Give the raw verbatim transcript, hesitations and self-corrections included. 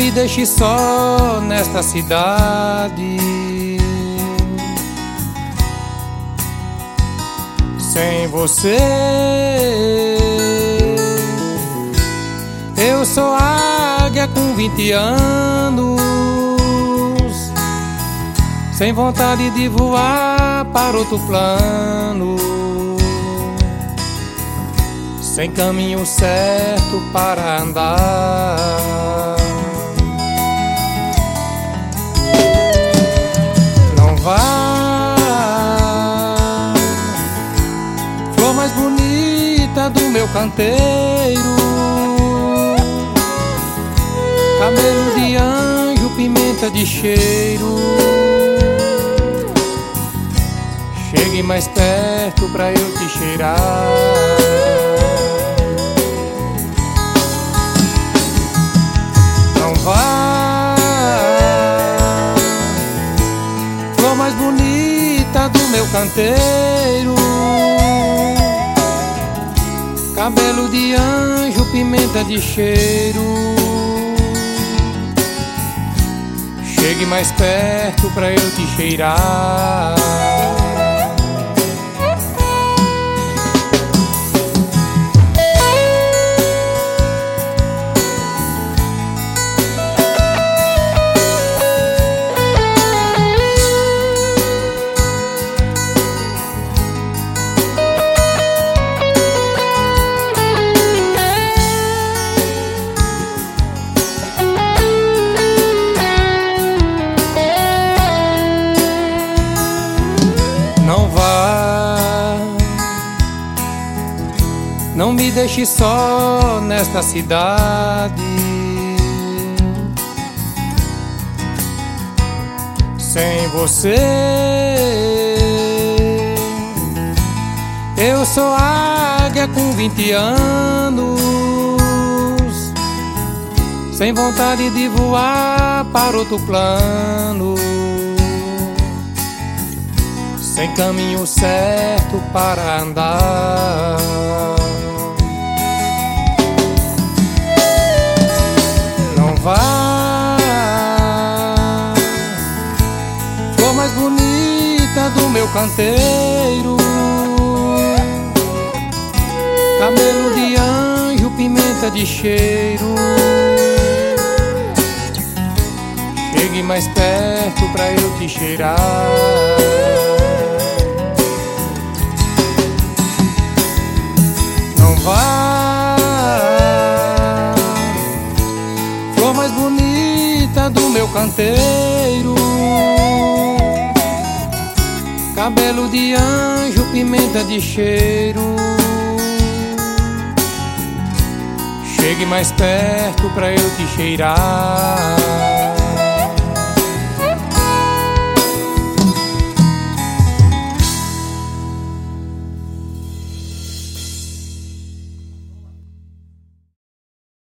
me deixe só nesta cidade, sem você. Eu sou águia com vinte anos, sem vontade de voar para outro plano, sem caminho certo para andar. Não vá, flor mais bonita do meu canteiro, cabelo de anjo, pimenta de cheiro. Chegue mais perto pra eu te cheirar. Não vá, flor mais bonita do meu canteiro, cabelo de anjo, pimenta de cheiro. Chegue mais perto pra eu te cheirar. Não vá, não me deixe só nesta cidade, sem você. Eu sou águia com vinte anos, sem vontade de voar para outro plano, sem caminho certo para andar. Não vá, flor mais bonita do meu canteiro, cabelo de anjo, pimenta de cheiro. Chegue mais perto pra eu te cheirar. Vá, flor mais bonita do meu canteiro, cabelo de anjo, pimenta de cheiro. Chegue mais perto pra eu te cheirar.